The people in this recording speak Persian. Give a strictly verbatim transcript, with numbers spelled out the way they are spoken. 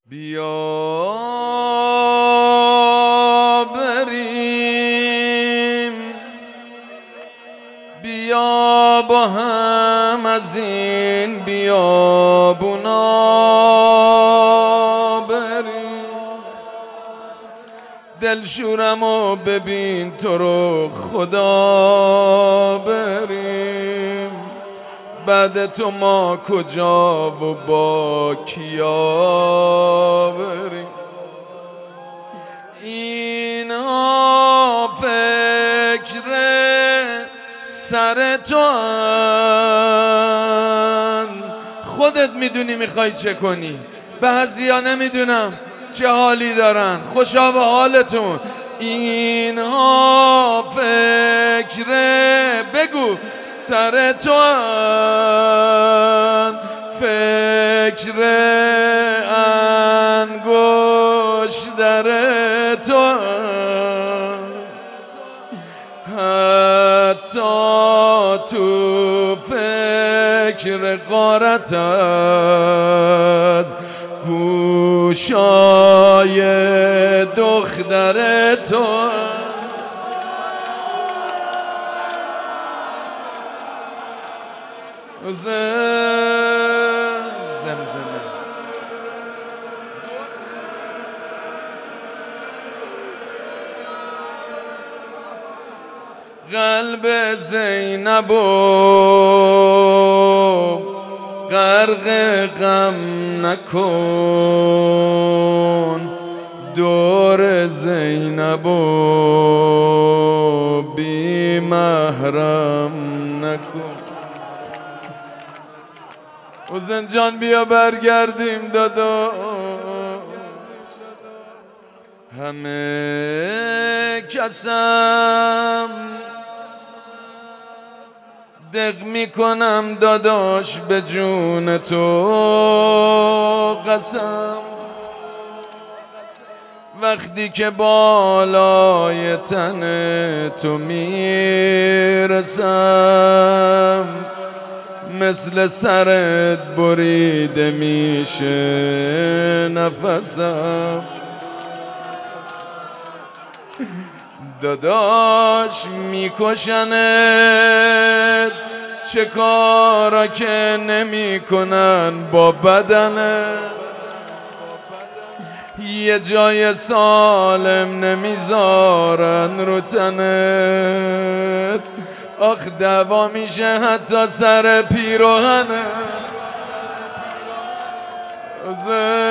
بیا بریم، بیا با هم از این بیابونا بریم. دلشورمو ببین تو رو خدا بریم، بعد تو ما کجا و با کیا بریم. اینا فکر سر تو ان، خودت میدونی میخوای چه کنی، بعضیا نمیدونم چه حالی دارن. خوشا به حالتون. اینها فکر بگو سر تو ان، فکر انگشتر تو ان، حتی تو فکر غارت از گوشای دختر تو. زمزمه قلب زینبو غرق غم نکن، دور زینبو بی محرم نکن. حسین جان بیا برگردیم دادا. همه کسم دق میکنم داداش به جون تو قسم، وقتی که بالای تن تو میرسم، مثل سرت بریده میشه نفسم. داداش میکشنت چه کارا که نمیکنن با بدنت، یه جای سالم نمیذارن رو تنت، آخ دعوا میشه حتی سر پیراهنت.